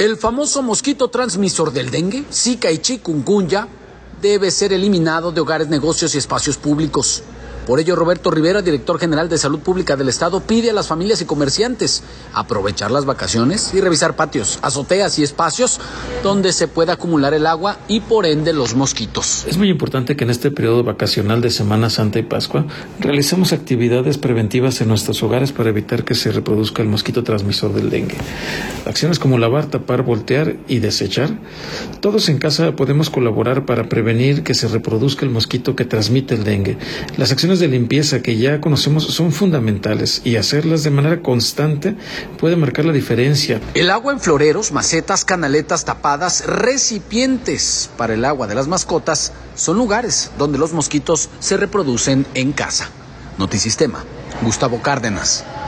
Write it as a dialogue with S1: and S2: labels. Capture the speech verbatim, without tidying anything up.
S1: El famoso mosquito transmisor del dengue, Zika y chikungunya, debe ser eliminado de hogares, negocios y espacios públicos. Por ello, Roberto Rivera, director general de Salud Pública del Estado, pide a las familias y comerciantes aprovechar las vacaciones y revisar patios, azoteas y espacios donde se pueda acumular el agua y, por ende, los mosquitos.
S2: Es muy importante que en este periodo vacacional de Semana Santa y Pascua realicemos actividades preventivas en nuestros hogares para evitar que se reproduzca el mosquito transmisor del dengue. Acciones como lavar, tapar, voltear y desechar. Todos en casa podemos colaborar para prevenir que se reproduzca el mosquito que transmite el dengue. Las acciones de limpieza que ya conocemos son fundamentales y hacerlas de manera constante puede marcar la diferencia.
S1: El agua en floreros, macetas, canaletas tapadas, recipientes para el agua de las mascotas son lugares donde los mosquitos se reproducen en casa. Notisistema, Gustavo Cárdenas.